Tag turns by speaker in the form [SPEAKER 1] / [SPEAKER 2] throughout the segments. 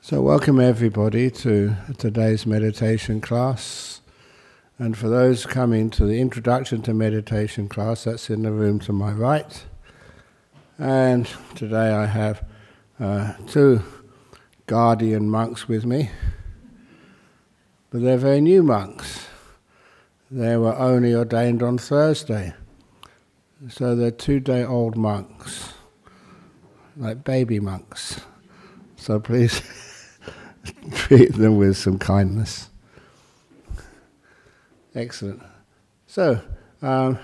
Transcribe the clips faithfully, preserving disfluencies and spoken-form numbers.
[SPEAKER 1] So welcome everybody to today's meditation class. And for those coming to the Introduction to Meditation class, that's in the room to my right. And today I have uh, two guardian monks with me. But they're very new monks. They were only ordained on Thursday. So they're two-day-old monks, like baby monks. So please treat them with some kindness. Excellent. So, um,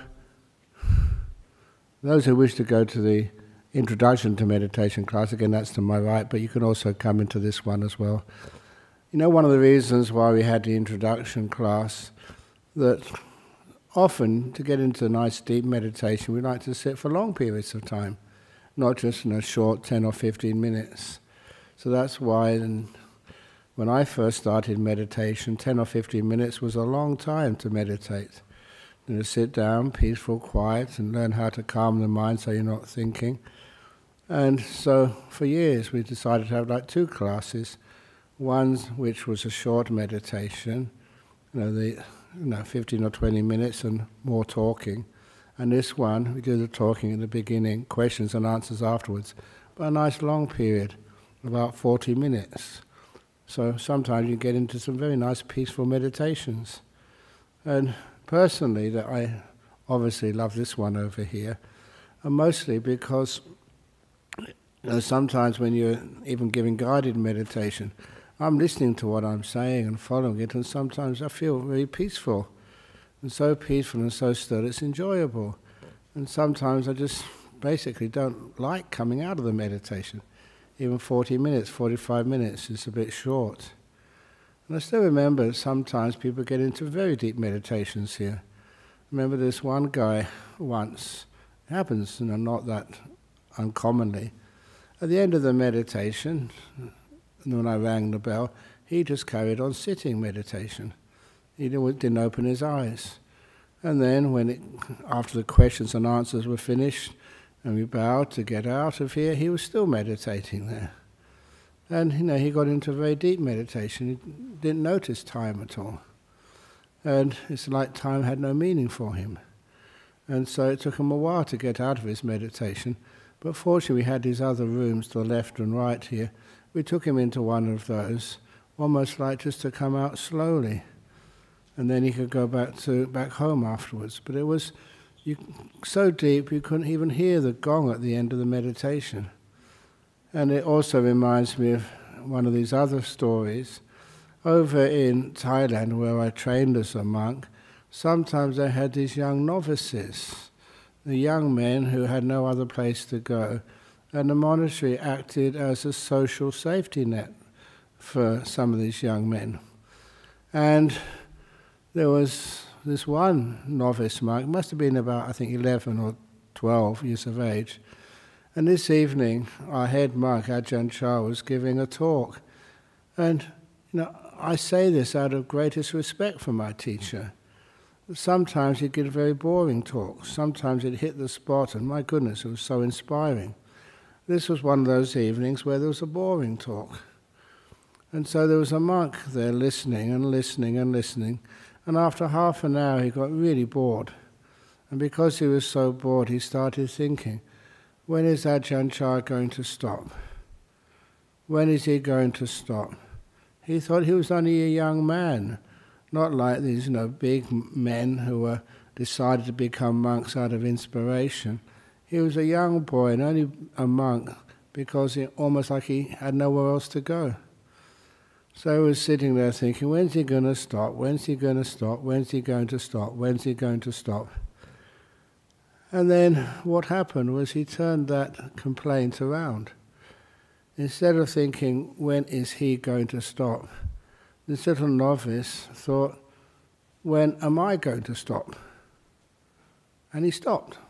[SPEAKER 1] those who wish to go to the Introduction to Meditation class, again that's to my right, but you can also come into this one as well. You know, one of the reasons why we had the Introduction class, that often to get into nice deep meditation we like to sit for long periods of time, not just in a short ten or fifteen minutes. So that's why and when I first started meditation, ten or fifteen minutes was a long time to meditate. You know, sit down, peaceful, quiet, and learn how to calm the mind so you're not thinking. And so for years we decided to have like two classes. One which was a short meditation, you know, the you know, fifteen or twenty minutes and more talking. And this one, we do the talking in the beginning, questions and answers afterwards. But a nice long period, about forty minutes. So sometimes you get into some very nice peaceful meditations. And personally, that I obviously love this one over here, and mostly because you know, sometimes when you're even giving guided meditation, I'm listening to what I'm saying and following it, and sometimes I feel very peaceful, and so peaceful and so still, it's enjoyable. And sometimes I just basically don't like coming out of the meditation. Even forty minutes, forty-five minutes is a bit short. And I still remember sometimes people get into very deep meditations here. I remember this one guy once, it happens, you know, not that uncommonly. At the end of the meditation, when I rang the bell, he just carried on sitting meditation. He didn't open his eyes. And then when it, after the questions and answers were finished, and we bowed to get out of here, he was still meditating there. And you know, he got into very deep meditation. He didn't notice time at all. And it's like time had no meaning for him. And so it took him a while to get out of his meditation. But fortunately we had these other rooms to the left and right here. We took him into one of those, almost like just to come out slowly. And then he could go back to back home afterwards. But it was You, so deep you couldn't even hear the gong at the end of the meditation. And it also reminds me of one of these other stories. Over in Thailand, where I trained as a monk, sometimes they had these young novices, the young men who had no other place to go, and the monastery acted as a social safety net for some of these young men. And there was this one novice monk, must have been about, I think, eleven or twelve years of age. And this evening, our head monk, Ajahn Chah, was giving a talk. And, you know, I say this out of greatest respect for my teacher. Sometimes he'd give very boring talks. Sometimes he'd hit the spot, and my goodness, it was so inspiring. This was one of those evenings where there was a boring talk. And so there was a monk there listening and listening and listening. And after half an hour he got really bored. And because he was so bored he started thinking, when is Ajahn Chah going to stop? When is he going to stop? He thought he was only a young man, not like these you know, big men who were decided to become monks out of inspiration. He was a young boy and only a monk because he, almost like he had nowhere else to go. So I was sitting there thinking, when's he going to stop? When's he going to stop? When's he going to stop? When's he going to stop? And then what happened was he turned that complaint around. Instead of thinking, when is he going to stop? This little novice thought, when am I going to stop? And he stopped.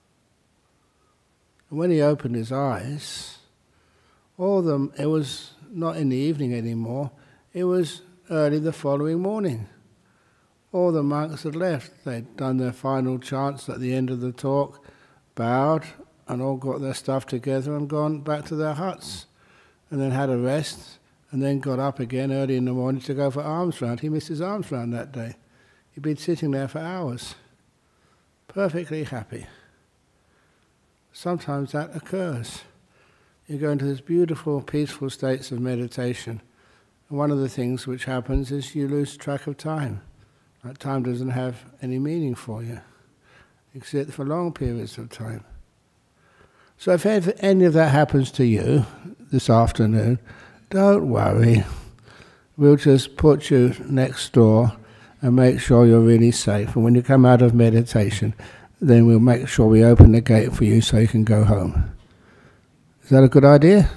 [SPEAKER 1] And when he opened his eyes, all of them, it was not in the evening anymore, it was early the following morning. All the monks had left. They'd done their final chants at the end of the talk, bowed, and all got their stuff together and gone back to their huts, and then had a rest, and then got up again early in the morning to go for arms round. He missed his arms round that day. He'd been sitting there for hours, perfectly happy. Sometimes that occurs. You go into this beautiful, peaceful states of meditation, and one of the things which happens is you lose track of time. Like time doesn't have any meaning for you. You can sit for long periods of time. So if any of that happens to you this afternoon, don't worry. We'll just put you next door and make sure you're really safe. And when you come out of meditation, then we'll make sure we open the gate for you so you can go home. Is that a good idea?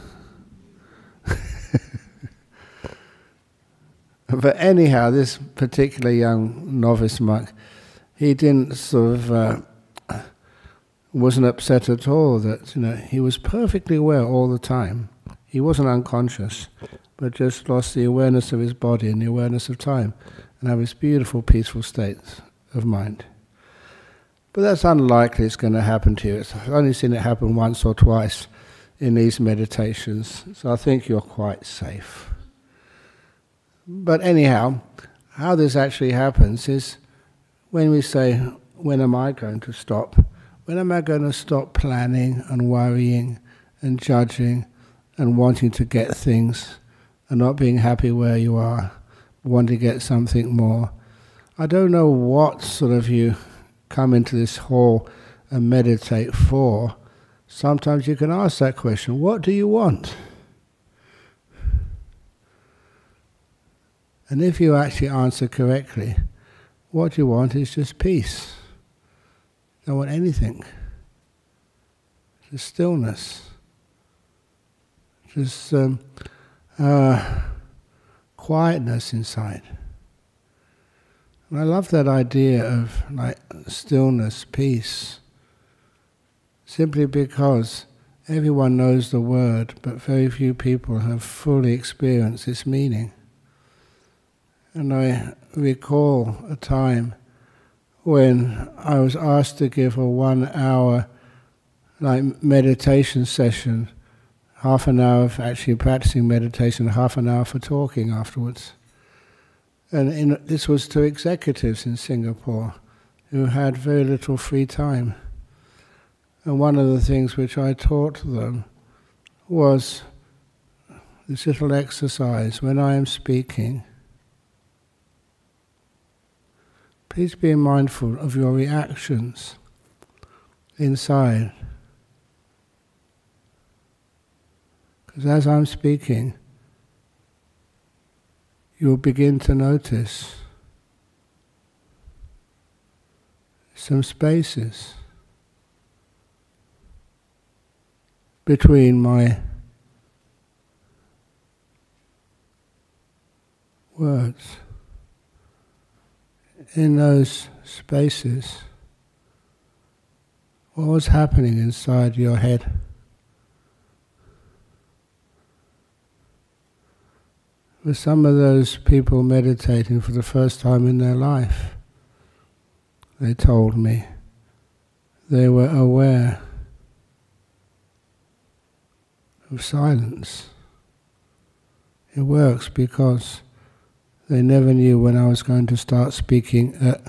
[SPEAKER 1] But anyhow, this particular young novice monk, he didn't sort of, uh, wasn't upset at all that, you know, he was perfectly aware all the time. He wasn't unconscious, but just lost the awareness of his body and the awareness of time, and have this beautiful, peaceful state of mind. But that's unlikely it's going to happen to you. I've only seen it happen once or twice in these meditations, so I think you're quite safe. But anyhow, how this actually happens is when we say, when am I going to stop? When am I going to stop planning and worrying and judging and wanting to get things and not being happy where you are, wanting to get something more? I don't know what sort of you come into this hall and meditate for. Sometimes you can ask that question, what do you want? And if you actually answer correctly, what you want is just peace. You don't want anything. Just stillness. Just um, uh, quietness inside. And I love that idea of like stillness, peace, simply because everyone knows the word, but very few people have fully experienced its meaning. And I recall a time when I was asked to give a one-hour like meditation session, half an hour of actually practicing meditation, half an hour for talking afterwards. And in, this was to executives in Singapore who had very little free time. And one of the things which I taught them was this little exercise. When I am speaking, please be mindful of your reactions inside. Because as I'm speaking, you'll begin to notice some spaces between my words. In those spaces, what was happening inside your head? For some of those people meditating for the first time in their life, they told me they were aware of silence. It works because they never knew when I was going to start speaking uh,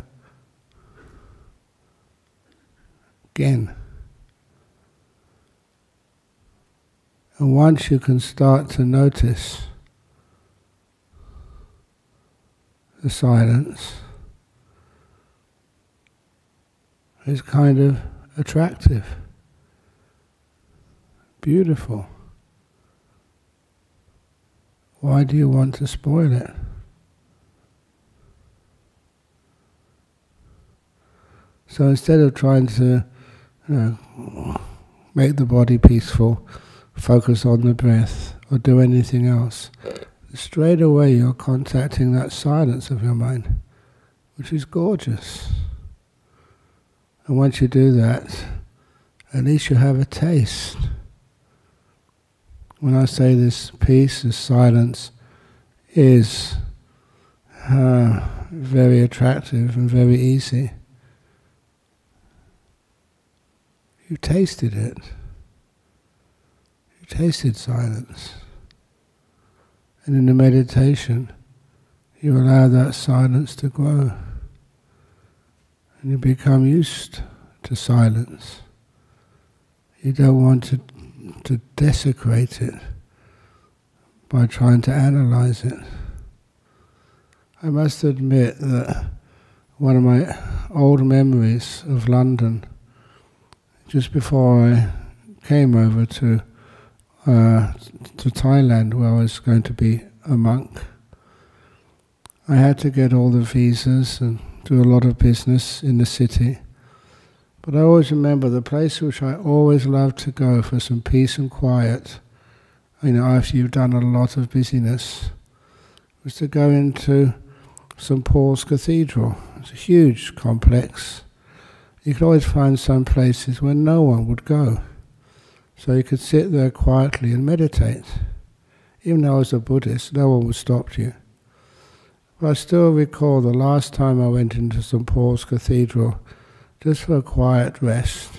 [SPEAKER 1] again. And once you can start to notice the silence, it's kind of attractive, beautiful. Why do you want to spoil it? So instead of trying to, you know, make the body peaceful, focus on the breath, or do anything else, straight away you're contacting that silence of your mind, which is gorgeous. And once you do that, at least you have a taste. When I say this peace, this silence is uh, very attractive and very easy, you tasted it. You tasted silence. And in the meditation, you allow that silence to grow. And you become used to silence. You don't want to, to desecrate it by trying to analyze it. I must admit that one of my old memories of London, just before I came over to uh, to Thailand, where I was going to be a monk, I had to get all the visas and do a lot of business in the city. But I always remember the place which I always loved to go for some peace and quiet, you know, after you've done a lot of busyness, was to go into Saint Paul's Cathedral. It's a huge complex. You could always find some places where no one would go. So you could sit there quietly and meditate. Even though I was a Buddhist, no one would stop you. But I still recall the last time I went into Saint Paul's Cathedral, just for a quiet rest.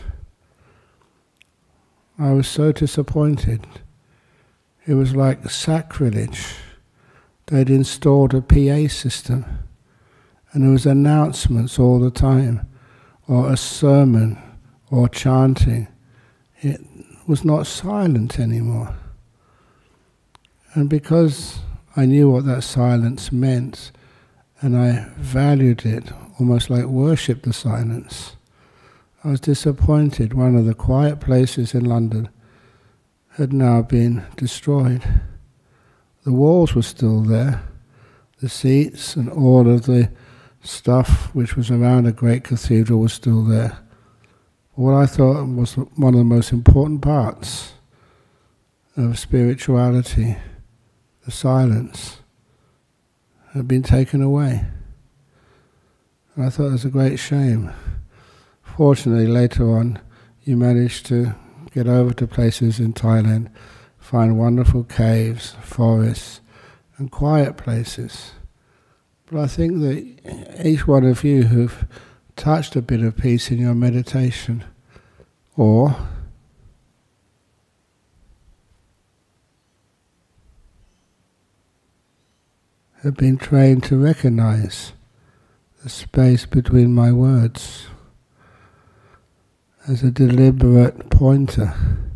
[SPEAKER 1] I was so disappointed. It was like sacrilege. They'd installed a P A system, and there was announcements all the time, or a sermon, or chanting. It was not silent anymore. And because I knew what that silence meant, and I valued it, almost like worshipped the silence, I was disappointed. One of the quiet places in London had now been destroyed. The walls were still there, the seats and all of the stuff which was around a great cathedral was still there. What I thought was one of the most important parts of spirituality, the silence, had been taken away. And I thought it was a great shame. Fortunately, later on, you managed to get over to places in Thailand, find wonderful caves, forests, and quiet places. But I think that each one of you who've touched a bit of peace in your meditation, or have been trained to recognize the space between my words as a deliberate pointer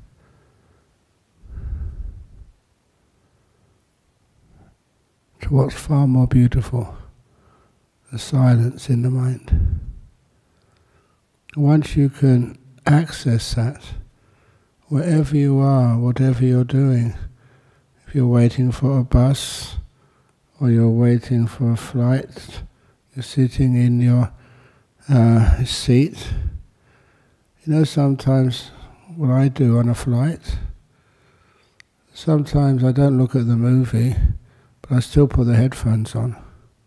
[SPEAKER 1] to what's far more beautiful, the silence in the mind. Once you can access that, wherever you are, whatever you're doing, if you're waiting for a bus, or you're waiting for a flight, you're sitting in your uh, seat. You know, sometimes what I do on a flight, sometimes I don't look at the movie, but I still put the headphones on.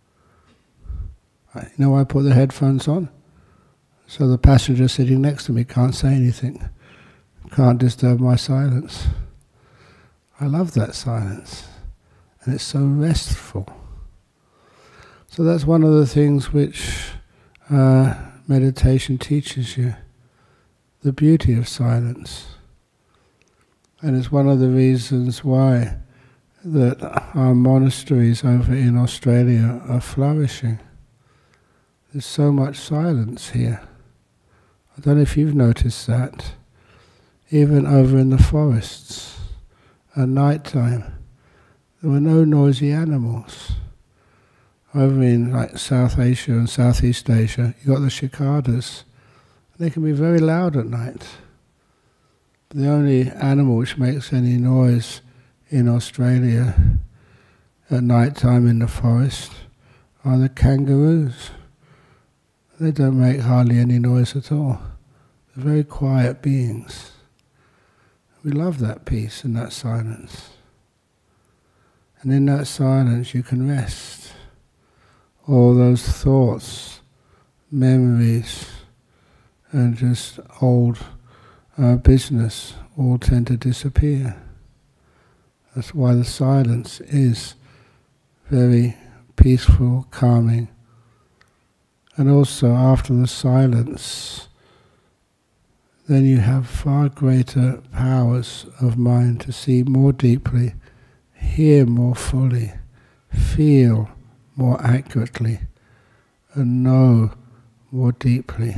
[SPEAKER 1] You know why I put the headphones on? So the passenger sitting next to me can't say anything, can't disturb my silence. I love that silence. And it's so restful. So that's one of the things which uh, meditation teaches you, the beauty of silence. And it's one of the reasons why that our monasteries over in Australia are flourishing. There's so much silence here. I don't know if you've noticed that. Even over in the forests, at night time, there were no noisy animals. Over in like South Asia and Southeast Asia, you got the cicadas. They can be very loud at night. But the only animal which makes any noise in Australia at night time in the forest are the kangaroos. They don't make hardly any noise at all. They're very quiet beings. We love that peace and that silence. And in that silence you can rest. All those thoughts, memories, and just old uh, business all tend to disappear. That's why the silence is very peaceful, calming. And also after the silence, then you have far greater powers of mind to see more deeply, hear more fully, feel more accurately, and know more deeply.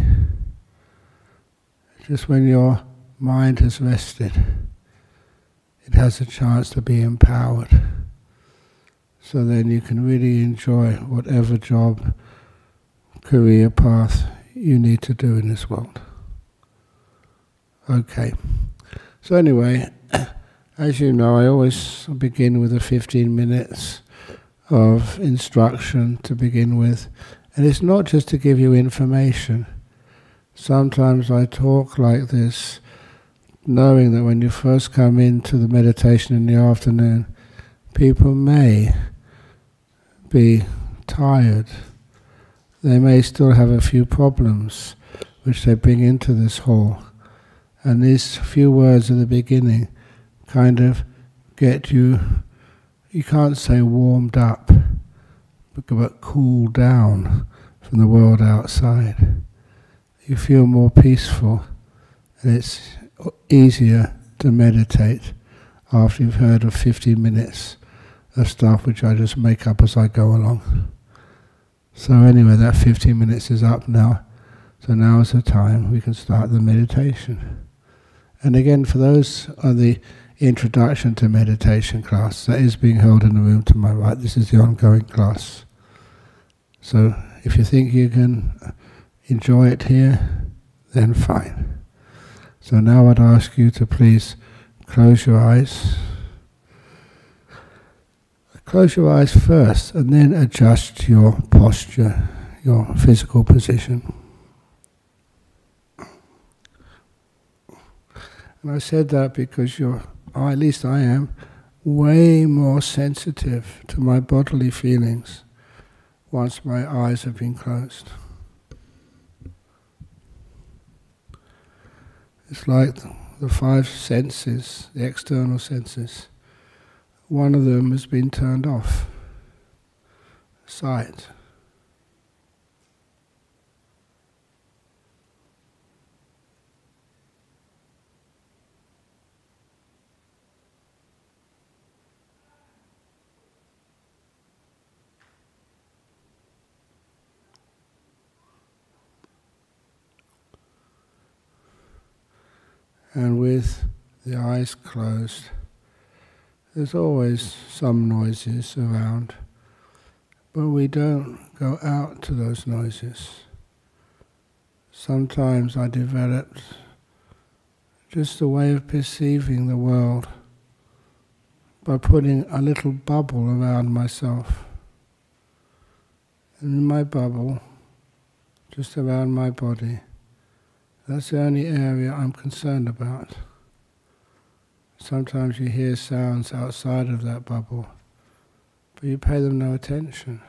[SPEAKER 1] Just when your mind has rested, it has a chance to be empowered. So then you can really enjoy whatever job, career path you need to do in this world. Okay. So anyway, as you know, I always begin with a fifteen minutes of instruction to begin with. And it's not just to give you information. Sometimes I talk like this, knowing that when you first come into the meditation in the afternoon, people may be tired. They may still have a few problems which they bring into this hall. And these few words at the beginning kind of get you, you can't say warmed up, but cooled down from the world outside. You feel more peaceful, and it's easier to meditate after you've heard of fifteen minutes of stuff which I just make up as I go along. So anyway, that fifteen minutes is up now. So now is the time we can start the meditation. And again, for those on the introduction to meditation class, that is being held in the room to my right. This is the ongoing class. So if you think you can enjoy it here, then fine. So now I'd ask you to please close your eyes. Close your eyes first and then adjust your posture, your physical position. And I said that because you're, or at least I am, way more sensitive to my bodily feelings once my eyes have been closed. It's like the five senses, the external senses. One of them has been turned off. Sight. And with the eyes closed, there's always some noises around, but we don't go out to those noises. Sometimes I developed just a way of perceiving the world by putting a little bubble around myself. And in my bubble, just around my body, that's the only area I'm concerned about. Sometimes you hear sounds outside of that bubble, but you pay them no attention.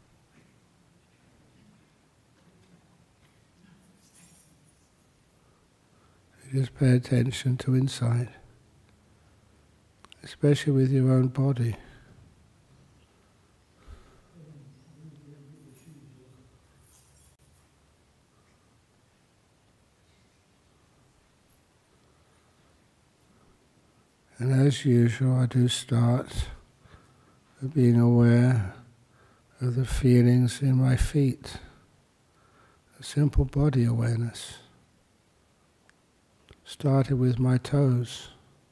[SPEAKER 1] You just pay attention to inside, especially with your own body. And as usual, I do start with being aware of the feelings in my feet, a simple body awareness. Started with my toes.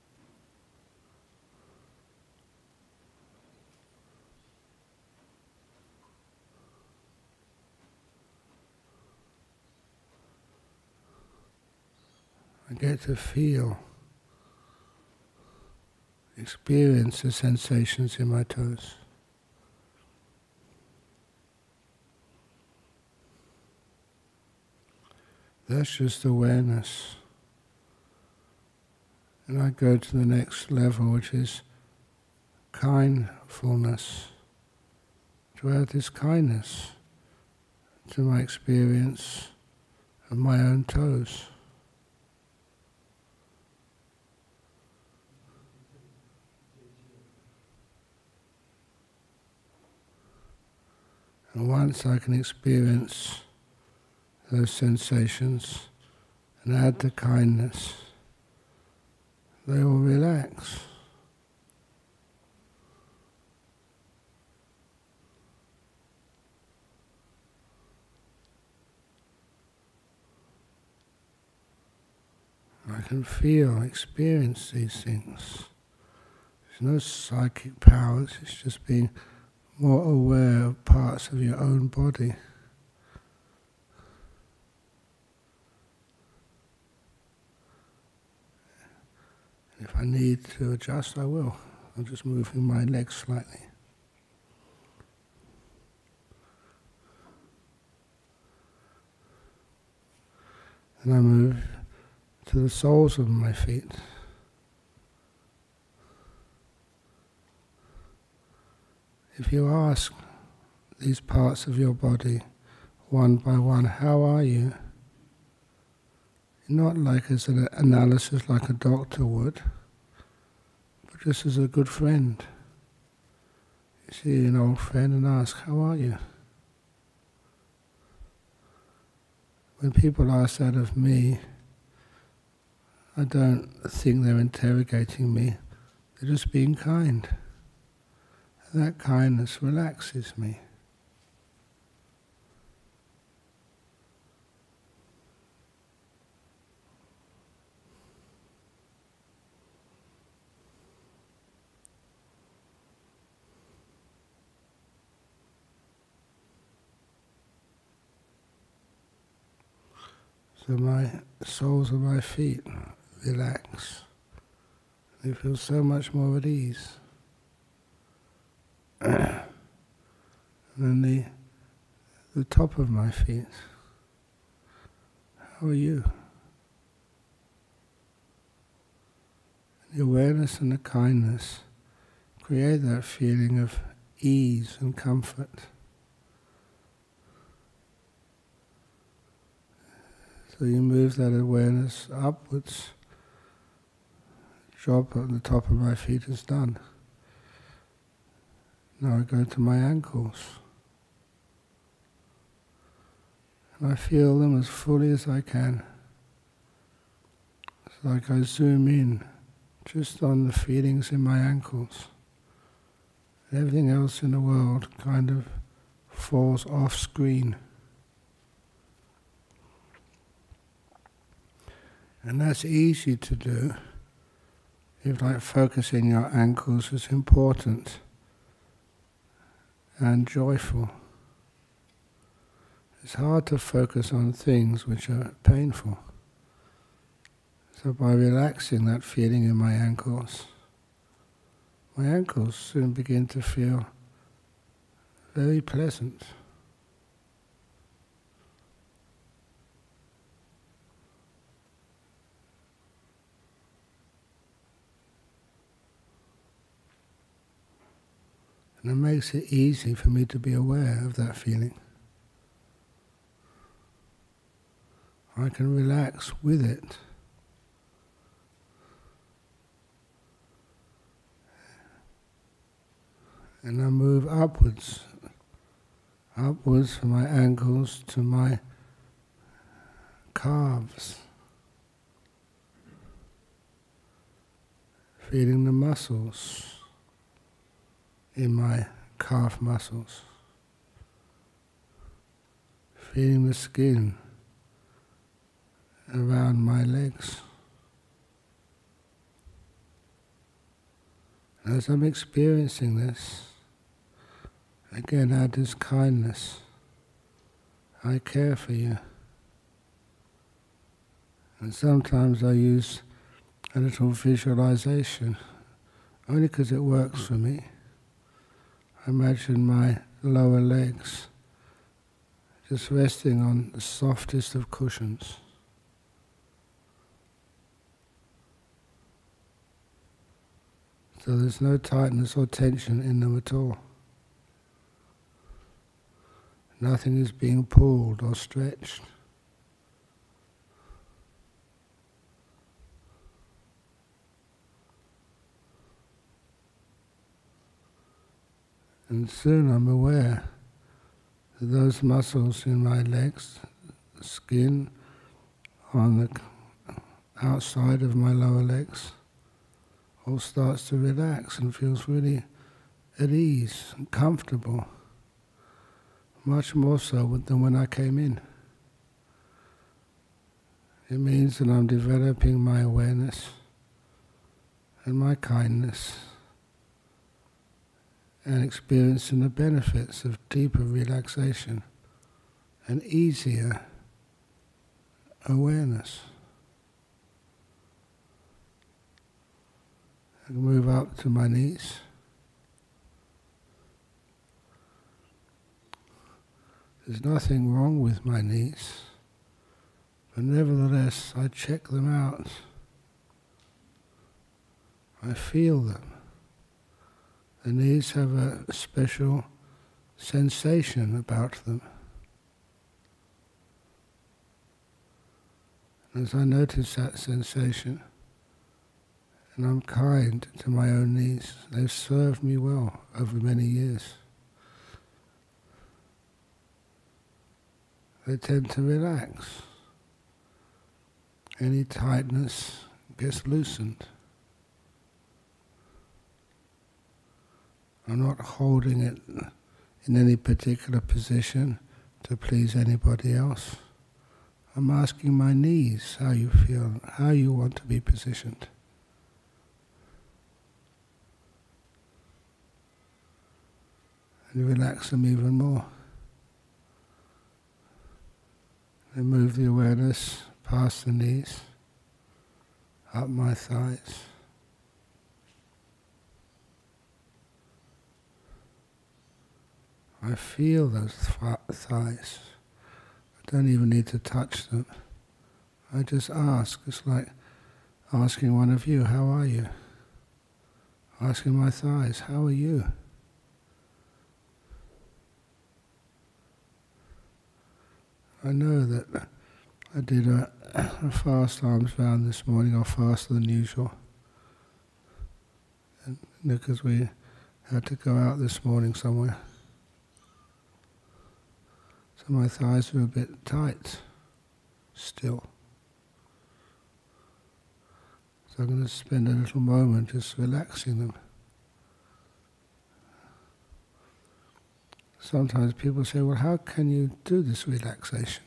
[SPEAKER 1] I get to feel, experience the sensations in my toes. That's just awareness. And I go to the next level, which is kindfulness. To add this kindness to my experience of my own toes. And once I can experience those sensations and add the kindness, they will relax. can feel, experience these things. There's no psychic powers, it's just being more aware of parts of your own body. If I need to adjust, I will. I'm just moving my legs slightly. And I move to the soles of my feet. If you ask these parts of your body one by one, how are you? Not like as an analysis like a doctor would, but just as a good friend. You see an old friend and ask, how are you? When people ask that of me, I don't think they're interrogating me, they're just being kind. And that kindness relaxes me. So my soles of my feet relax. They feel so much more at ease. And then the, the top of my feet. How are you? The awareness and the kindness create that feeling of ease and comfort. So you move that awareness upwards. Job at the top of my feet is done. Now I go to my ankles. And I feel them as fully as I can. It's like I zoom in just on the feelings in my ankles. Everything else in the world kind of falls off screen. And that's easy to do if, like, focusing your ankles is important and joyful. It's hard to focus on things which are painful. So by relaxing that feeling in my ankles, my ankles soon begin to feel very pleasant. And it makes it easy for me to be aware of that feeling. I can relax with it. And I move upwards, upwards from my ankles to my calves, feeling the muscles in my calf muscles, feeling the skin around my legs. As I'm experiencing this, again add this kindness. I care for you. And sometimes I use a little visualization, only because it works for me. I imagine my lower legs just resting on the softest of cushions. So there's no tightness or tension in them at all. Nothing is being pulled or stretched. And soon I'm aware that those muscles in my legs, the skin on the outside of my lower legs, all starts to relax and feels really at ease and comfortable, much more so than when I came in. It means that I'm developing my awareness and my kindness and experiencing the benefits of deeper relaxation and easier awareness. I can move up to my knees. There's nothing wrong with my knees, but nevertheless I check them out. I feel them. The knees have a special sensation about them. As I notice that sensation, and I'm kind to my own knees, they've served me well over many years. They tend to relax. Any tightness gets loosened. I'm not holding it in any particular position to please anybody else. I'm asking my knees how you feel, how you want to be positioned. And relax them even more. And move the awareness past the knees, up my thighs. I feel those th- thighs. I don't even need to touch them. I just ask. It's like asking one of you, how are you? Asking my thighs, how are you? I know that I did a, a fast arms round this morning, or faster than usual, and because we had to go out this morning somewhere. So my thighs were a bit tight still. So I'm going to spend a little moment just relaxing them. Sometimes people say, well, how can you do this relaxation?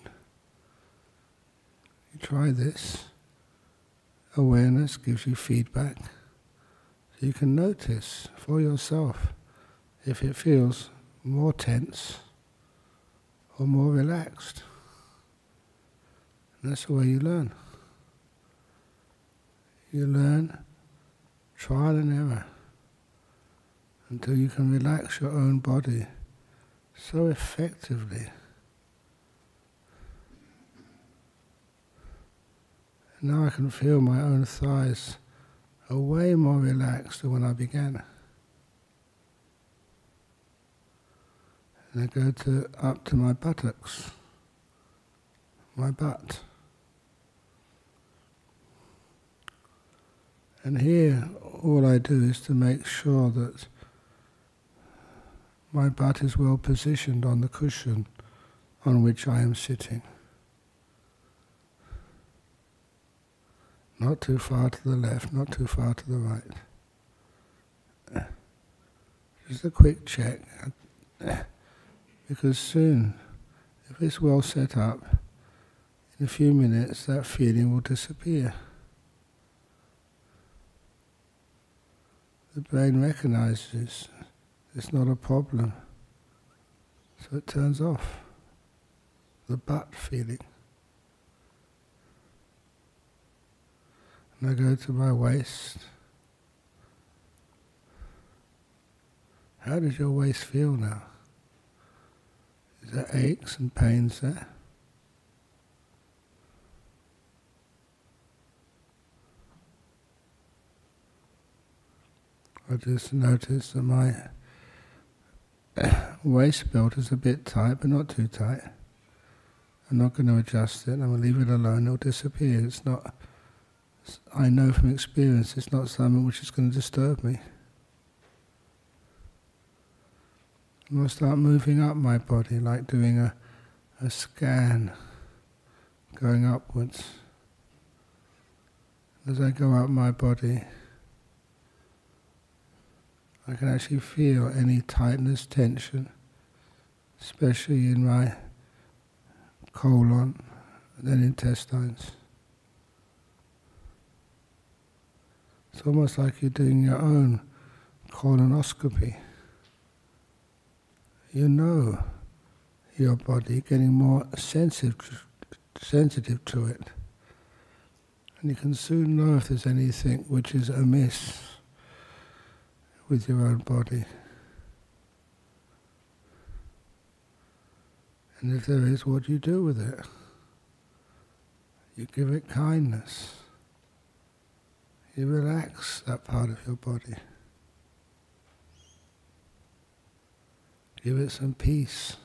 [SPEAKER 1] You try this. Awareness gives you feedback. So you can notice for yourself if it feels more tense or more relaxed. And that's the way you learn. You learn trial and error until you can relax your own body so effectively. And now I can feel my own thighs are way more relaxed than when I began. And I go to up to my buttocks, my butt. And here all I do is to make sure that my butt is well positioned on the cushion on which I am sitting. Not too far to the left, not too far to the right. Just a quick check, because soon, if it's well set up, in a few minutes that feeling will disappear. The brain recognizes it's not a problem, so it turns off the butt feeling. And I go to my waist. How does your waist feel now? Is there aches and pains there? I just notice that my waist belt is a bit tight, but not too tight. I'm not going to adjust it. I'm going to leave it alone. It'll disappear. It's not. I know from experience it's not something which is going to disturb me. I'm going to start moving up my body, like doing a, a scan, going upwards. As I go up my body, I can actually feel any tightness, tension, especially in my colon and then intestines. It's almost like you're doing your own colonoscopy. You know your body, getting more sensitive, sensitive to it. And you can soon know if there's anything which is amiss with your own body. And if there is, what do you do with it? You give it kindness. You relax that part of your body. Give it some peace.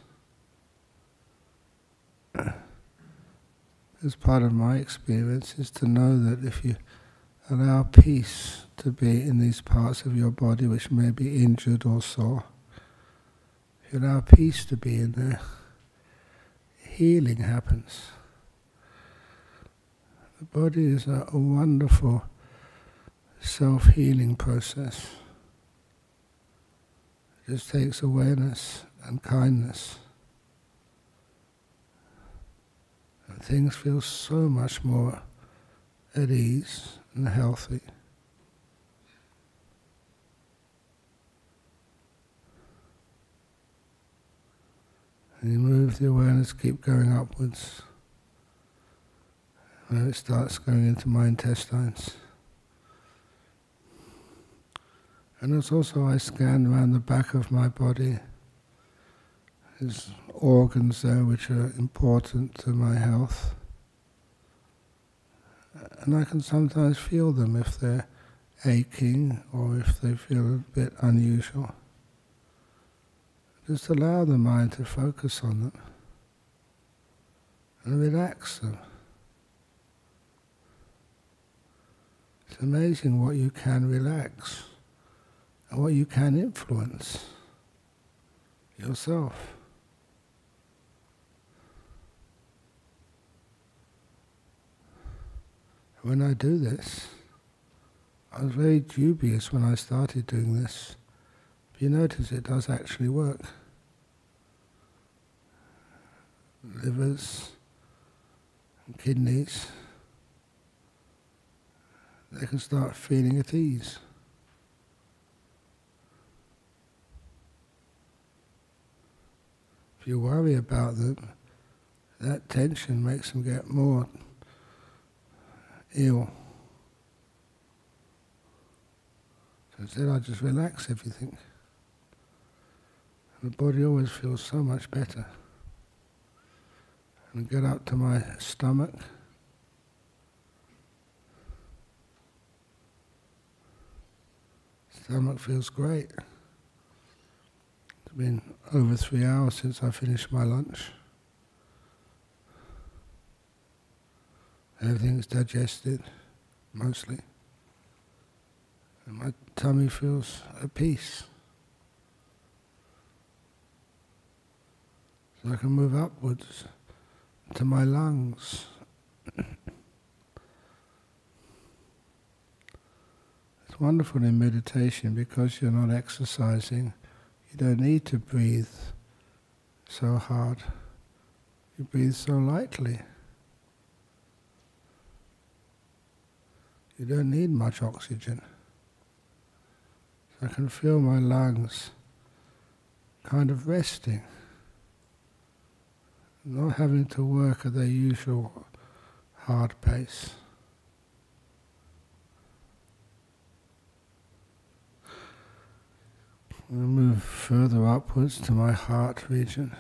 [SPEAKER 1] As part of my experience is to know that if you allow peace to be in these parts of your body which may be injured or sore, if you allow peace to be in there, healing happens. The body is a, a wonderful self-healing process. It just takes awareness and kindness. And things feel so much more at ease and healthy. And you move the awareness, keep going upwards. And it starts going into my intestines. And it's also I scan around the back of my body. There's organs there which are important to my health. And I can sometimes feel them if they're aching or if they feel a bit unusual. Just allow the mind to focus on them and relax them. It's amazing what you can relax and what you can influence yourself. When I do this, I was very dubious when I started doing this. But you notice it does actually work. Livers and kidneys, they can start feeling at ease. If you worry about them, that tension makes them get more ill. So instead I just relax everything. And the body always feels so much better. And get up to my stomach. Stomach feels great. It's been over three hours since I finished my lunch. Everything's digested, mostly. And my tummy feels at peace. So I can move upwards to my lungs. It's wonderful in meditation because you're not exercising. You don't need to breathe so hard. You breathe so lightly. You don't need much oxygen. So I can feel my lungs kind of resting, not having to work at their usual hard pace. I'll move further upwards to my heart region.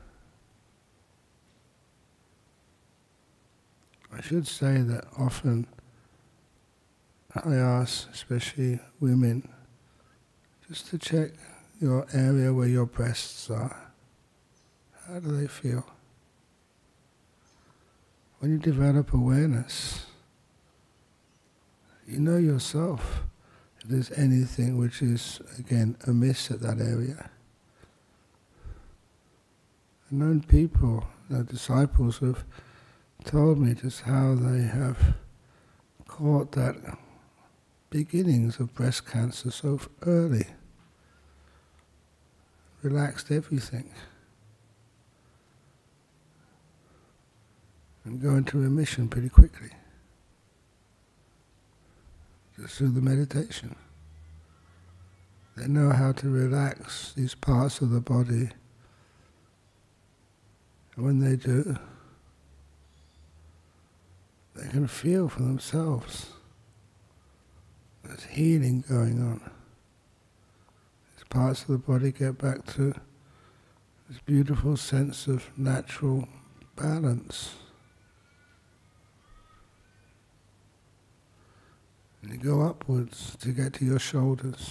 [SPEAKER 1] I should say that often I ask, especially women, just to check your area where your breasts are. How do they feel? When you develop awareness, you know yourself if there's anything which is, again, amiss at that area. I've known people, uh, disciples, who've told me just how they have caught that beginnings of breast cancer so early, relaxed everything, and go into remission pretty quickly. just through the meditation. They know how to relax these parts of the body. And when they do, they can feel for themselves there's healing going on. These parts of the body get back to this beautiful sense of natural balance. And you go upwards to get to your shoulders,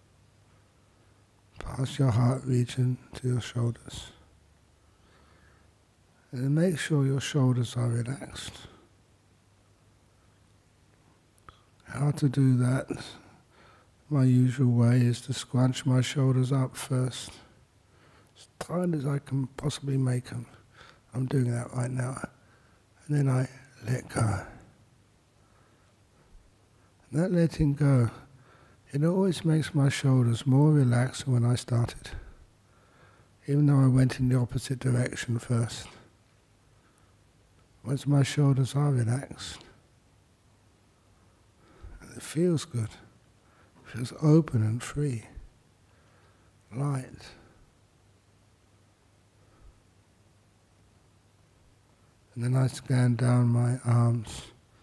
[SPEAKER 1] past your heart region to your shoulders. And then make sure your shoulders are relaxed. How to do that? My usual way is to scrunch my shoulders up first, as tight as I can possibly make them. I'm doing that right now. And then I let go. And that letting go, it always makes my shoulders more relaxed than when I started, even though I went in the opposite direction first. Once my shoulders are relaxed, it feels good. It feels open and free, light. And then I scan down my arms.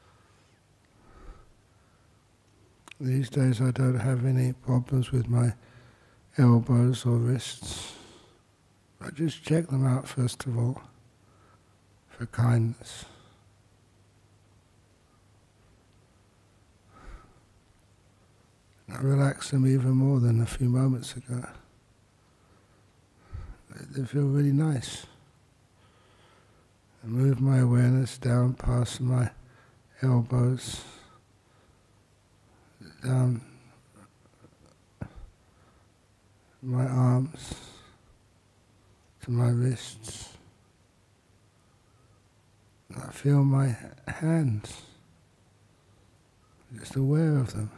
[SPEAKER 1] These days I don't have any problems with my elbows or wrists. I just check them out first of all for kindness. I relax them even more than a few moments ago. They feel really nice. I move my awareness down past my elbows, down my arms to my wrists. I feel my hands, just aware of them.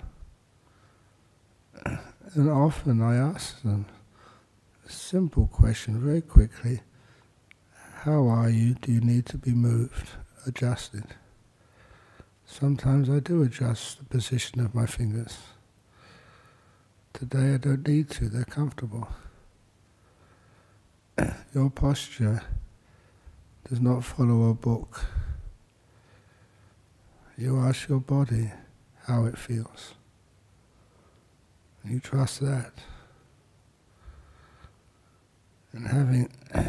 [SPEAKER 1] And often I ask them a simple question very quickly: how are you? Do you need to be moved, adjusted? Sometimes I do adjust the position of my fingers. Today I don't need to, they're comfortable. Your posture does not follow a book. You ask your body how it feels. You trust that. And having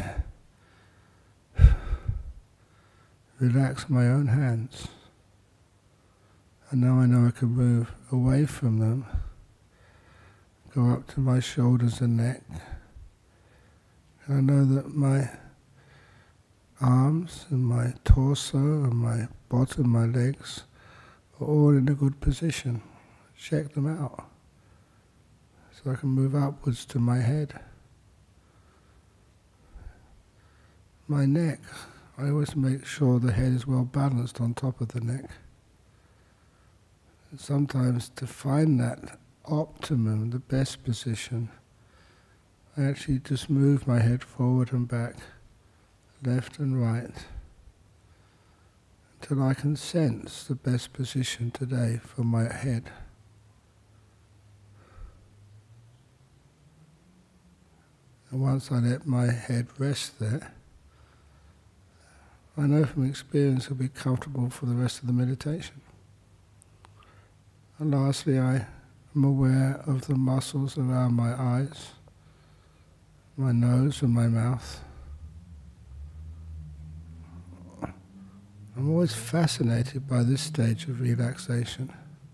[SPEAKER 1] relaxed my own hands, and now I know I can move away from them, go up to my shoulders and neck, and I know that my arms and my torso and my bottom, my legs, are all in a good position. Check them out. So I can move upwards to my head. My neck, I always make sure the head is well balanced on top of the neck. And sometimes to find that optimum, the best position, I actually just move my head forward and back, left and right, until I can sense the best position today for my head. And once I let my head rest there, I know from experience it'll be comfortable for the rest of the meditation. And lastly, I am aware of the muscles around my eyes, my nose and my mouth. I'm always fascinated by this stage of relaxation,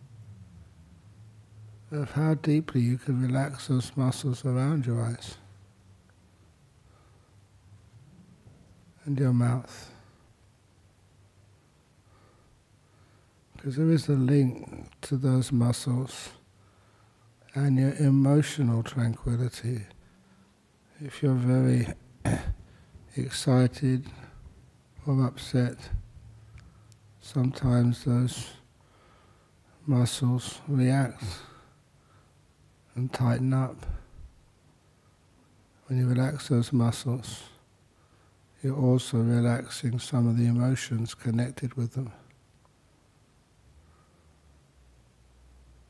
[SPEAKER 1] of how deeply you can relax those muscles around your eyes and your mouth. Because there is a link to those muscles and your emotional tranquility. If you're very excited or upset, sometimes those muscles react and tighten up. When you relax those muscles, you're also relaxing some of the emotions connected with them.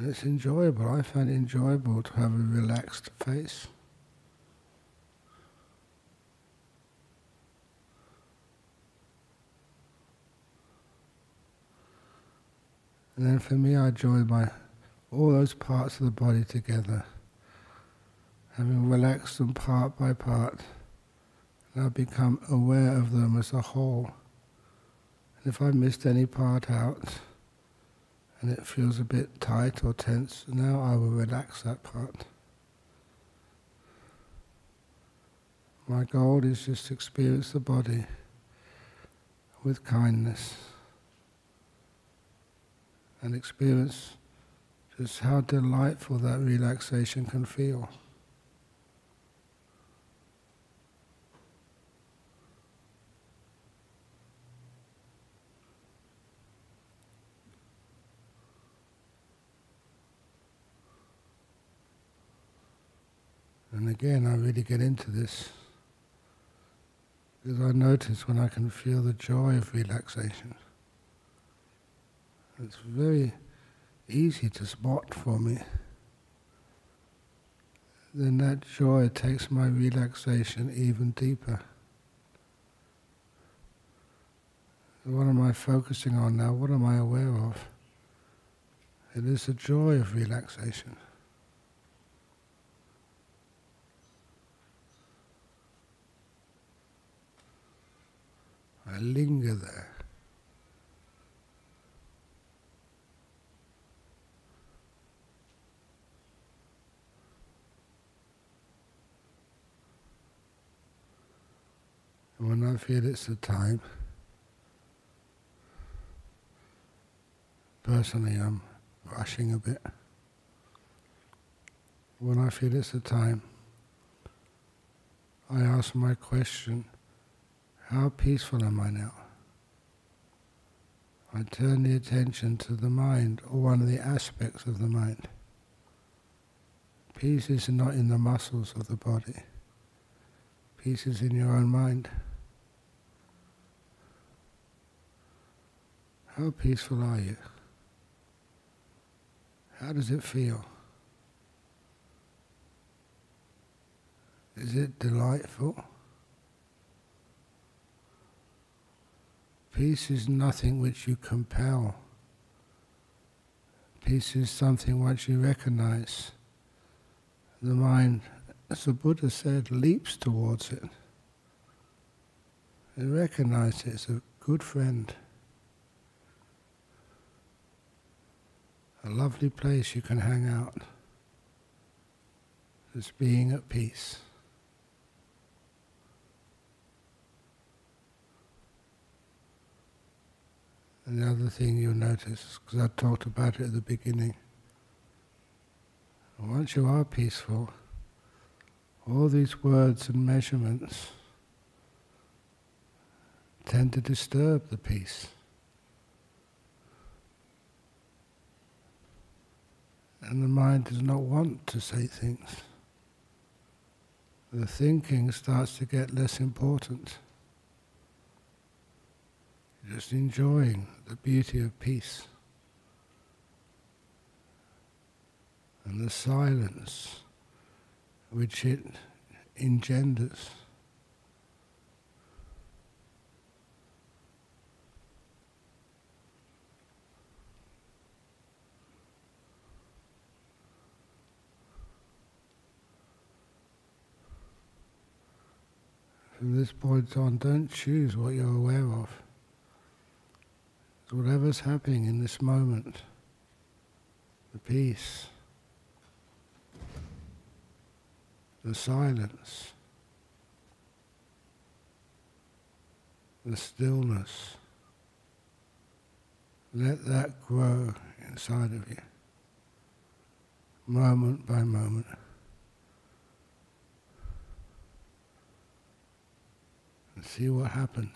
[SPEAKER 1] And it's enjoyable. I find it enjoyable to have a relaxed face. And then for me, I join my all those parts of the body together, having relaxed them part by part, and I become aware of them as a whole. And if I missed any part out, and it feels a bit tight or tense, now I will relax that part. My goal is just to experience the body with kindness and experience just how delightful that relaxation can feel. And again, I really get into this because I notice when I can feel the joy of relaxation. It's very easy to spot for me. Then that joy takes my relaxation even deeper. What am I focusing on now? What am I aware of? It is the joy of relaxation. I linger there. And when I feel it's the time, personally I'm rushing a bit. When I feel it's the time, I ask my question, how peaceful am I now? I turn the attention to the mind, or one of the aspects of the mind. Peace is not in the muscles of the body. Peace is in your own mind. How peaceful are you? How does it feel? Is it delightful? Peace is nothing which you compel. Peace is something once you recognize. The mind, as the Buddha said, leaps towards it. It recognizes it as a good friend. A lovely place you can hang out. Just being at peace. And the other thing you'll notice, because I talked about it at the beginning, once you are peaceful, all these words and measurements tend to disturb the peace. And the mind does not want to say things. The thinking starts to get less important. You're just enjoying the beauty of peace. And the silence which it engenders. From this point on, don't choose what you're aware of. So whatever's happening in this moment, the peace, the silence, the stillness, let that grow inside of you, moment by moment. And see what happens.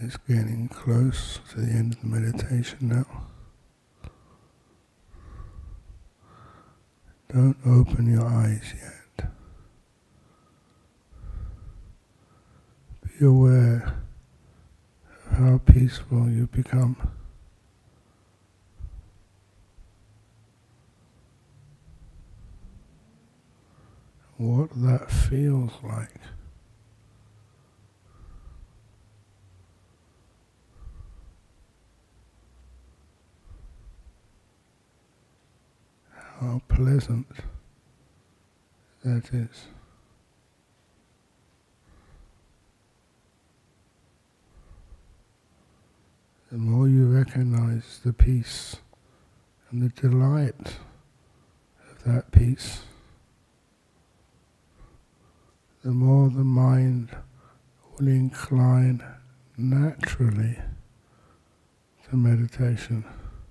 [SPEAKER 1] It's getting close to the end of the meditation now. Don't open your eyes yet. Be aware of how peaceful you become. What that feels like. How pleasant that is. The more you recognize the peace and the delight of that peace, the more the mind will incline naturally to meditation.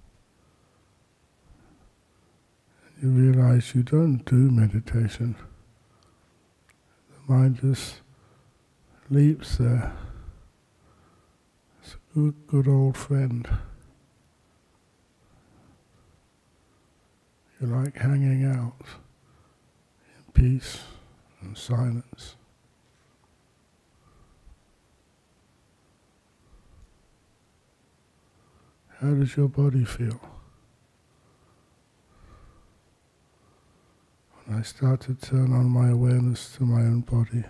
[SPEAKER 1] You realize you don't do meditation. The mind just leaps there. It's a good, good old friend. You like hanging out in peace and silence. How does your body feel? When I start to turn on my awareness to my own body,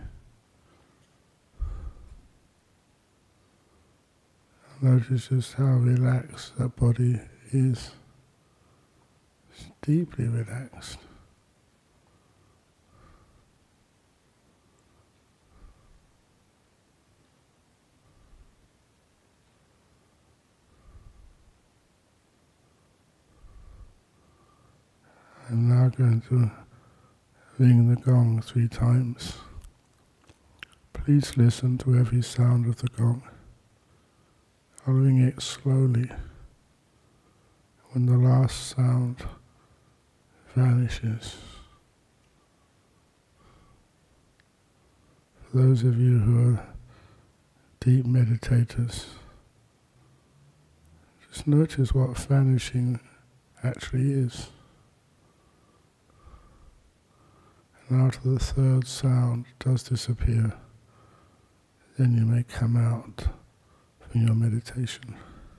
[SPEAKER 1] I notice just how relaxed that body is. It's deeply relaxed. I'm now going to ring the gong three times. Please listen to every sound of the gong. I'll ring it slowly. When the last sound vanishes. For those of you who are deep meditators, just notice what vanishing actually is. And after the third sound does disappear, then you may come out from your meditation.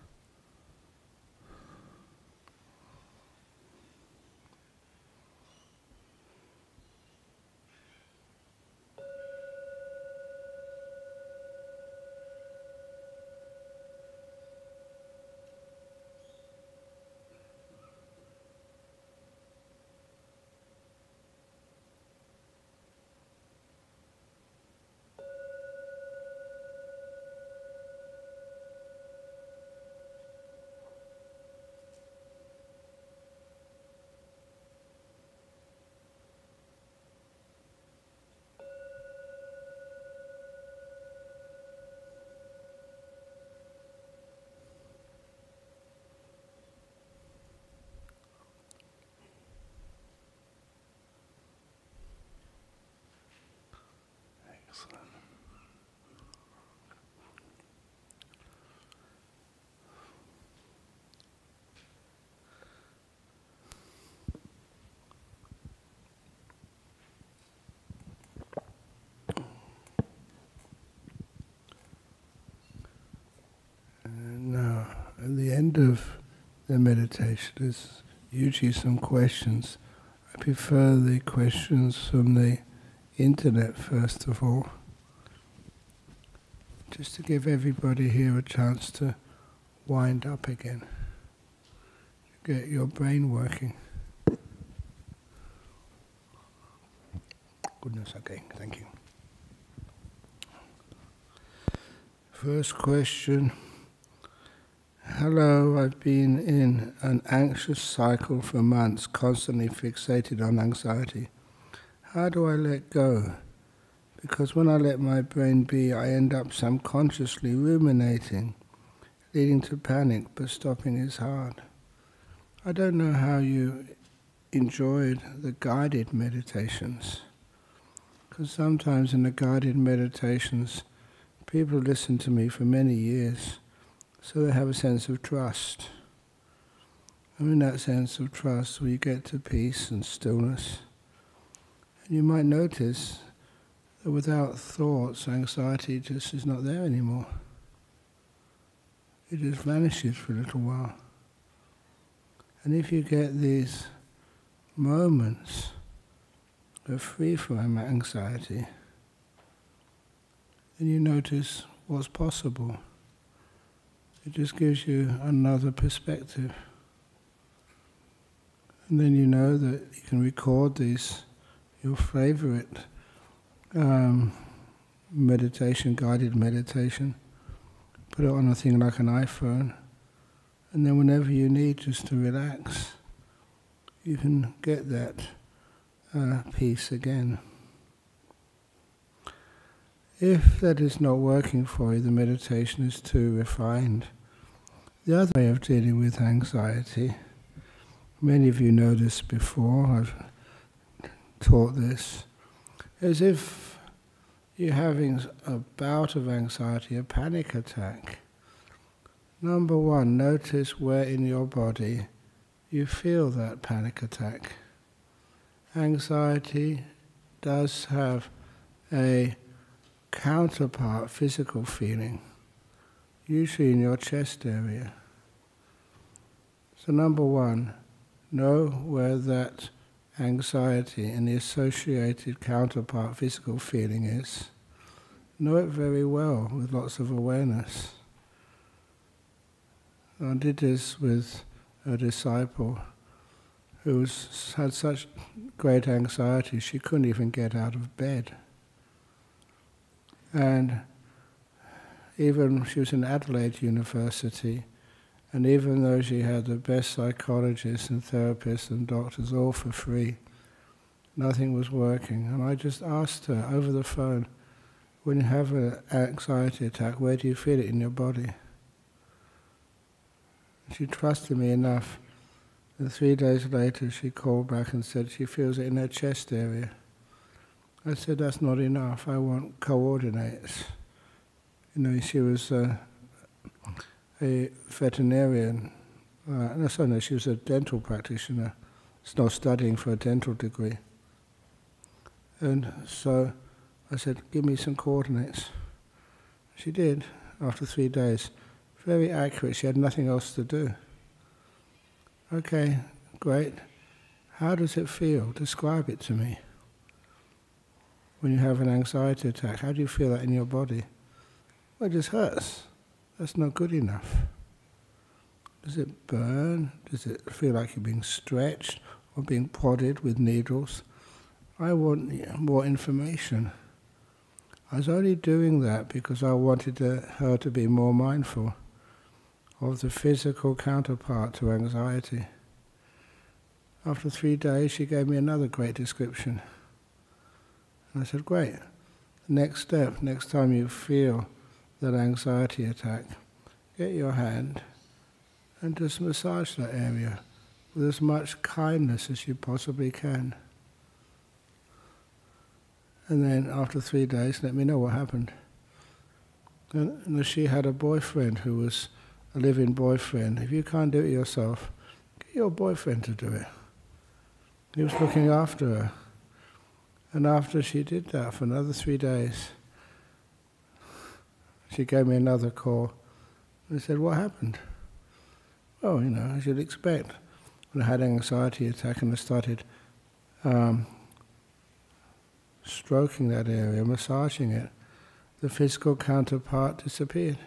[SPEAKER 1] Now, at the end of the meditation, there's usually some questions. I prefer the questions from the internet first of all, just to give everybody here a chance to wind up again, get your brain working. Goodness, okay, thank you. First question. Hello, I've been in an anxious cycle for months, constantly fixated on anxiety. How do I let go? Because when I let my brain be, I end up subconsciously ruminating, leading to panic, but stopping is hard. I don't know how you enjoyed the guided meditations, because sometimes in the guided meditations, People listen to me for many years, so they have a sense of trust. And in that sense of trust, we get to peace and stillness. And you might notice that without thoughts, anxiety just is not there anymore. It just vanishes for a little while. And if you get these moments of free from anxiety, then you notice what's possible. It just gives you another perspective. And then you know that you can record these, your favorite um, meditation, guided meditation, put it on a thing like an iPhone, and then whenever you need just to relax, you can get that uh, peace again. If that is not working for you, the meditation is too refined. The other way of dealing with anxiety, many of you know this before, I've taught this, is if you're having a bout of anxiety, a panic attack, number one, notice where in your body you feel that panic attack. Anxiety does have a counterpart physical feeling, usually in your chest area. So number one, know where that anxiety and the associated counterpart physical feeling is. Know it very well with lots of awareness. I did this with a disciple who was, had such great anxiety she couldn't even get out of bed. And even she was in Adelaide University, and even though she had the best psychologists and therapists and doctors all for free, nothing was working. And I just asked her over the phone, when you have an anxiety attack, where do you feel it in your body? She trusted me enough, and three days later she called back and said she feels it in her chest area. I said, that's not enough, I want coordinates. You know, she was uh, a veterinarian, uh, no, sorry, no, she was a dental practitioner, not studying for a dental degree. And so I said, give me some coordinates. She did, after three days. Very accurate, she had nothing else to do. Okay, great. How does it feel? Describe it to me. When you have an anxiety attack, how do you feel that in your body? Well, it just hurts. That's not good enough. Does it burn? Does it feel like you're being stretched or being prodded with needles? I want more information. I was only doing that because I wanted to, her to be more mindful of the physical counterpart to anxiety. After three days, she gave me another great description. And I said, great. Next step, next time you feel that anxiety attack, get your hand and just massage that area with as much kindness as you possibly can. And then after three days, let me know what happened. And, and she had a boyfriend who was a live-in boyfriend. If you can't do it yourself, get your boyfriend to do it. He was looking after her. And after she did that for another three days, she gave me another call. And I said, what happened? Oh, you know, as you'd expect. When I had an anxiety attack and I started um, stroking that area, massaging it, the physical counterpart disappeared.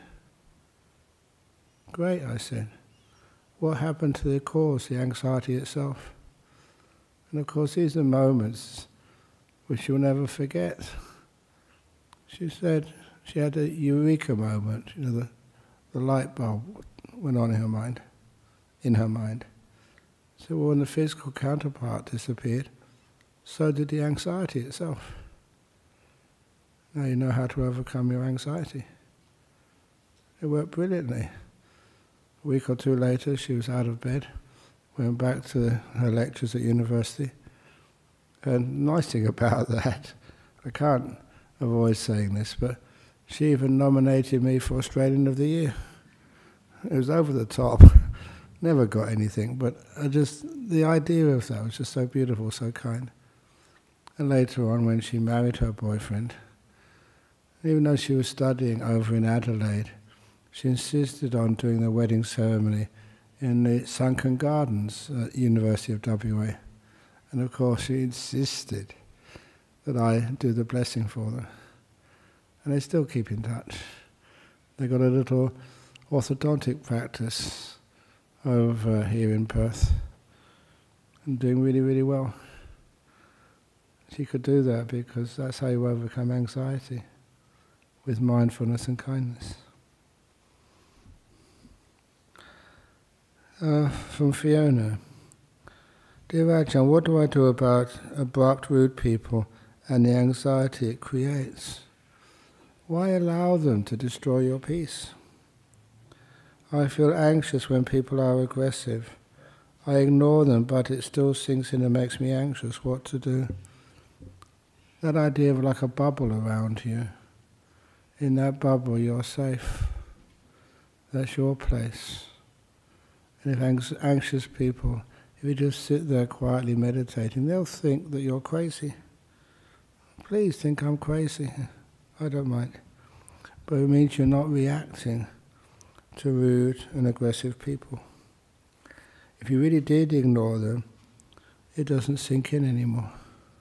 [SPEAKER 1] Great, I said. What happened to the cause, the anxiety itself? And of course, these are moments which you'll never forget. She said she had a eureka moment, you know, the, the light bulb went on in her mind, in her mind. So when the physical counterpart disappeared, so did the anxiety itself. Now you know how to overcome your anxiety. It worked brilliantly. A week or two later, she was out of bed, went back to her lectures at university. And the nice thing about that, I can't avoid saying this, but She even nominated me for Australian of the Year. It was over the top. Never got anything, but I just the idea of that was just so beautiful, so kind. And later on, when she married her boyfriend, even though she was studying over in Adelaide, she insisted on doing the wedding ceremony in the Sunken Gardens at University of W A. And of course she insisted that I do the blessing for them. And they still keep in touch. They got a little orthodontic practice over here in Perth and doing really, really well. She could do that because that's how you overcome anxiety, with mindfulness and kindness. Uh, from Fiona. Dear Ajahn, what do I do about abrupt, rude people and the anxiety it creates? Why allow them to destroy your peace? I feel anxious when people are aggressive. I ignore them, but it still sinks in and makes me anxious. What to do? That idea of like a bubble around you. In that bubble you're safe. That's your place. And if anx- anxious people, if you just sit there quietly meditating, they'll think that you're crazy. Please think I'm crazy. I don't mind. But it means you're not reacting to rude and aggressive people. If you really did ignore them, it doesn't sink in anymore.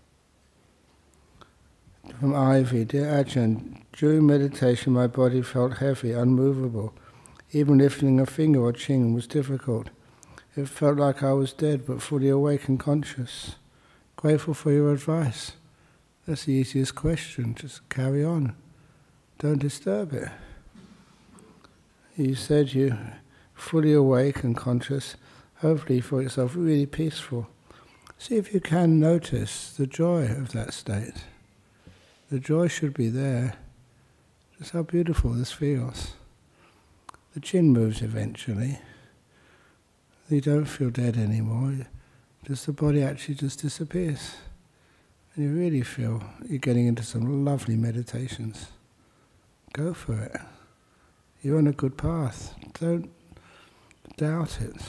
[SPEAKER 1] From Ivy, dear Ajahn, during meditation my body felt heavy, unmovable. Even lifting a finger or chin was difficult. It felt like I was dead, but fully awake and conscious. Grateful for your advice. That's the easiest question. Just carry on. Don't disturb it. You said you're fully awake and conscious. Hopefully you feel yourself really peaceful. See if you can notice the joy of that state. The joy should be there. Just how beautiful this feels. The chin moves eventually. You don't feel dead anymore. Just the body actually just disappears. And you really feel you're getting into some lovely meditations. Go for it. You're on a good path. Don't doubt it.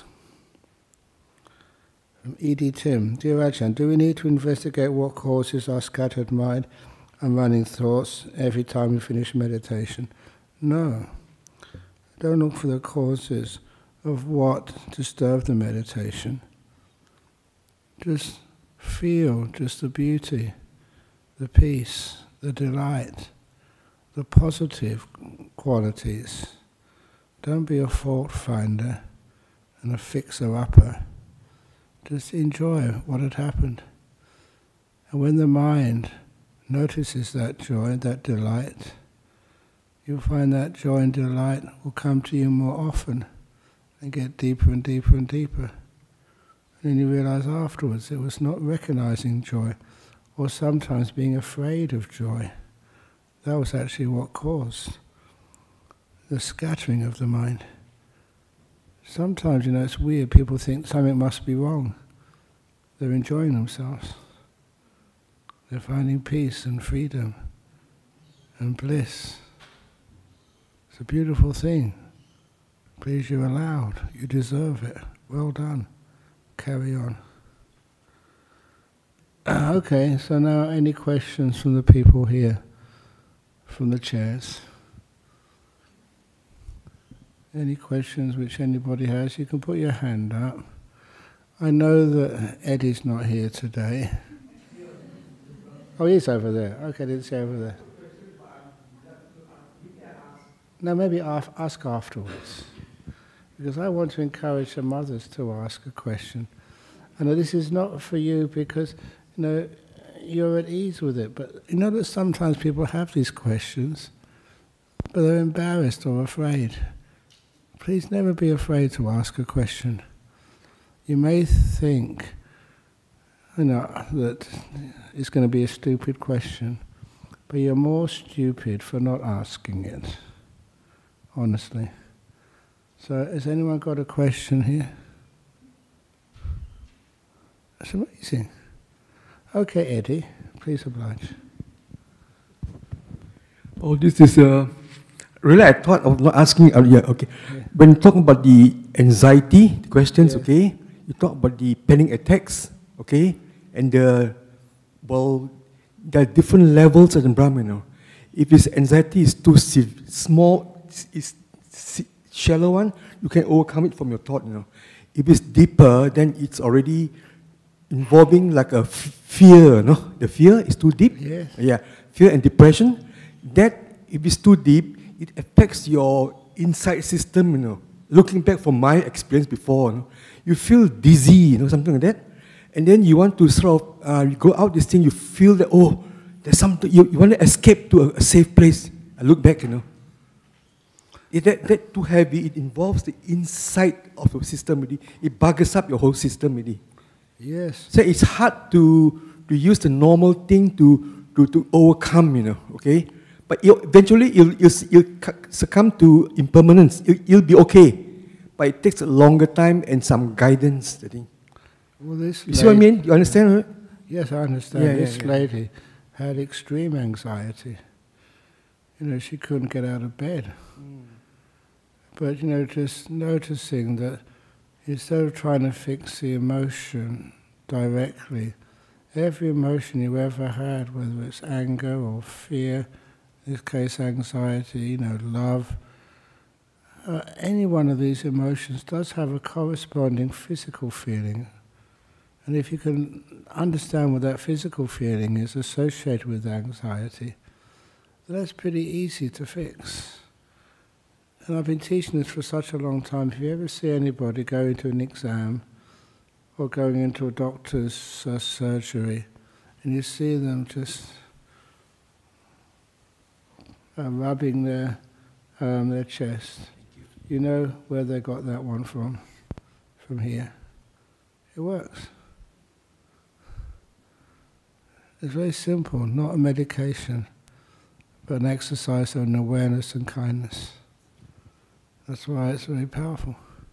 [SPEAKER 1] From E D Tim, dear Ajahn, do we need to investigate what causes our scattered mind and running thoughts every time we finish meditation? No. Don't look for the causes of what disturb the meditation. Just feel just the beauty, the peace, the delight, the positive qualities. Don't be a fault finder and a fixer-upper. Just enjoy what had happened. And when the mind notices that joy, that delight, you'll find that joy and delight will come to you more often and get deeper and deeper and deeper. And then you realize afterwards it was not recognizing joy, or sometimes being afraid of joy. That was actually what caused the scattering of the mind. Sometimes, you know, it's weird, people think something must be wrong. They're enjoying themselves. They're finding peace and freedom and bliss. It's a beautiful thing. Please, you're allowed. You deserve it. Well done. Carry on. Okay, so now any questions from the people here, from the chairs? Any questions which anybody has? You can put your hand up. I know that Eddie's not here today. Oh, he's over there. Okay, didn't say over there. No, maybe ask afterwards. Because I want to encourage some others to ask a question. And this is not for you because, you know, you're at ease with it. But you know that sometimes people have these questions, but they're embarrassed or afraid. Please never be afraid to ask a question. You may think, you know, that it's going to be a stupid question, but you're more stupid for not asking it, honestly. So, has anyone got a question here? That's amazing. Okay, Eddie, please oblige.
[SPEAKER 2] Oh, this is uh, really. I thought of not asking. Uh, yeah, okay. Yeah. When talking about the anxiety questions, yeah. okay, you talk about the panic attacks, okay, and the well, there are different levels of the Brahman. You know. If his anxiety is too small, is shallow one, you can overcome it from your thought. You know. If it's deeper, then it's already involving like a fear. No, the fear is too deep.
[SPEAKER 1] Yes.
[SPEAKER 2] Yeah, fear and depression. That, if it's too deep, it affects your inside system, you know. Looking back from my experience before, you know, you feel dizzy, you know, something like that. And then you want to sort of uh, you go out this thing, you feel that, oh, there's something, you, you want to escape to a, a safe place. I look back, you know. If that, that too heavy, it involves the inside of your system, really. It buggers up your whole system, really.
[SPEAKER 1] Yes.
[SPEAKER 2] So it's hard to, to use the normal thing to, to, to overcome, you know, okay? But you'll, eventually, you'll, you'll, you'll succumb to impermanence. You'll, you'll be okay. But it takes a longer time and some guidance, I think.
[SPEAKER 1] Well, this
[SPEAKER 2] you see what I mean? You understand, right?
[SPEAKER 1] Yes, I understand.
[SPEAKER 2] Yeah,
[SPEAKER 1] this
[SPEAKER 2] yeah, yeah.
[SPEAKER 1] lady had extreme anxiety. You know, she couldn't get out of bed. Mm. But, you know, just noticing that instead of trying to fix the emotion directly, every emotion you ever had, whether it's anger or fear, in this case anxiety, you know, love, uh, any one of these emotions does have a corresponding physical feeling. And if you can understand what that physical feeling is associated with anxiety, that's pretty easy to fix. And I've been teaching this for such a long time. If you ever see anybody go into an exam or going into a doctor's uh, surgery, and you see them just uh, rubbing their, um, their chest, you know where they got that one from, from here. It works. It's very simple, not a medication, but an exercise of an awareness and kindness. That's why it's very powerful.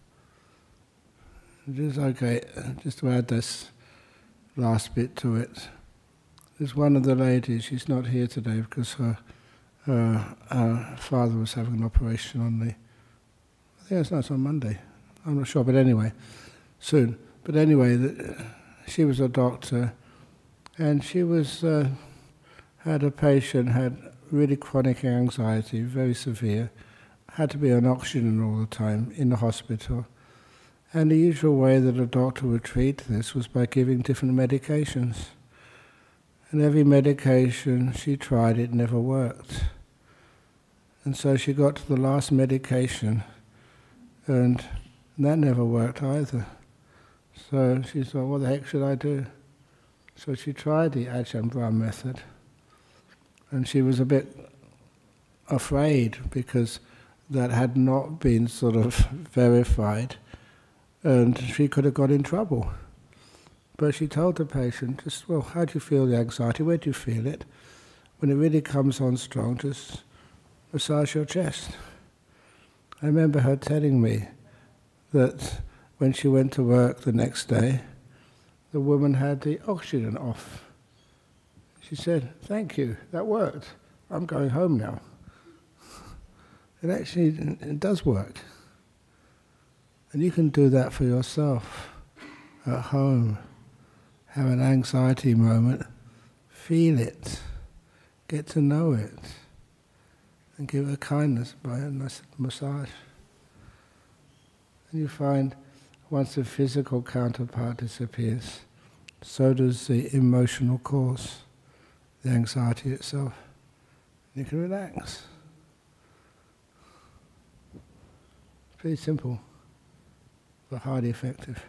[SPEAKER 1] Just okay, just to add this last bit to it. There's one of the ladies, she's not here today because her, her, her father was having an operation on the, I think it's, no, it's on Monday, I'm not sure, but anyway, soon. But anyway, the, she was a doctor, and she was uh, had a patient, had really chronic anxiety, very severe, had to be on oxygen all the time in the hospital. And the usual way that a doctor would treat this was by giving different medications. And every medication she tried, it never worked. And so she got to the last medication, and that never worked either. So she thought, what the heck should I do? So she tried the Ajahn Brahm method. And she was a bit afraid because that had not been sort of verified, and she could have got in trouble. But she told the patient, just, well, how do you feel the anxiety? Where do you feel it? When it really comes on strong, just massage your chest. I remember her telling me that when she went to work the next day, the woman had the oxygen off. She said, thank you, that worked. I'm going home now. It actually it does work. And you can do that for yourself at home. Have an anxiety moment, feel it, get to know it, and give it kindness by a nice massage. And you find once the physical counterpart disappears, so does the emotional cause, the anxiety itself. You can relax. Pretty simple, but highly effective.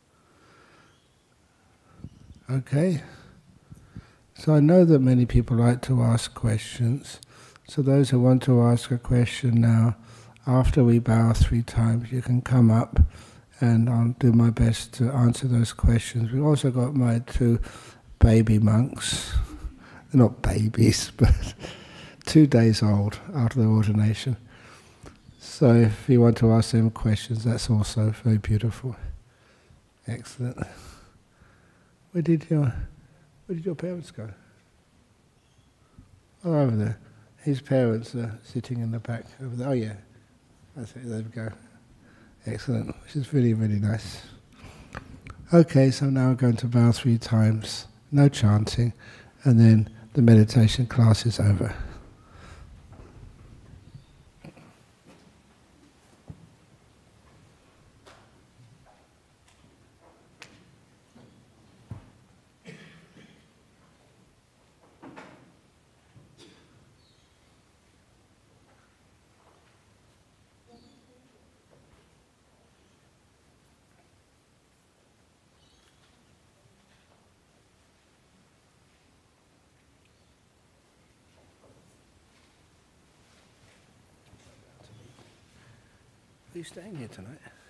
[SPEAKER 1] Okay, so I know that many people like to ask questions, so those who want to ask a question now, after we bow three times, you can come up and I'll do my best to answer those questions. We've also got my two baby monks, they're not babies, but two days old after their ordination. So if you want to ask them questions, that's also very beautiful. Excellent. Where did your, where did your parents go? Oh, over there. His parents are sitting in the back over there. Oh yeah, that's it, there we go. Excellent, which is really, really nice. Okay, so now we're going to bow three times, no chanting, and then the meditation class is over. Are you staying here tonight?